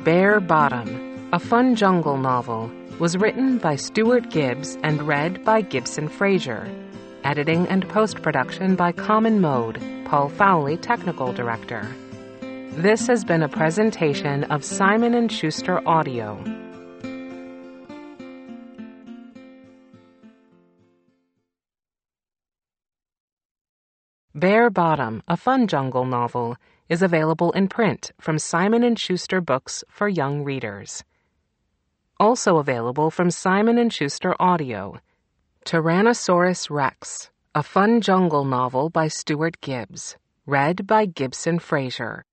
Bare Bottom, a fun jungle novel, was written by Stuart Gibbs and read by Gibson Fraser. Editing and post-production by Common Mode, Paul Fowley, Technical Director. This has been a presentation of Simon & Schuster Audio. Bare Bottom, a fun jungle novel, is available in print from Simon & Schuster Books for young readers. Also available from Simon & Schuster Audio, Tyrannosaurus Rex, a fun jungle novel by Stuart Gibbs, read by Gibson Fraser.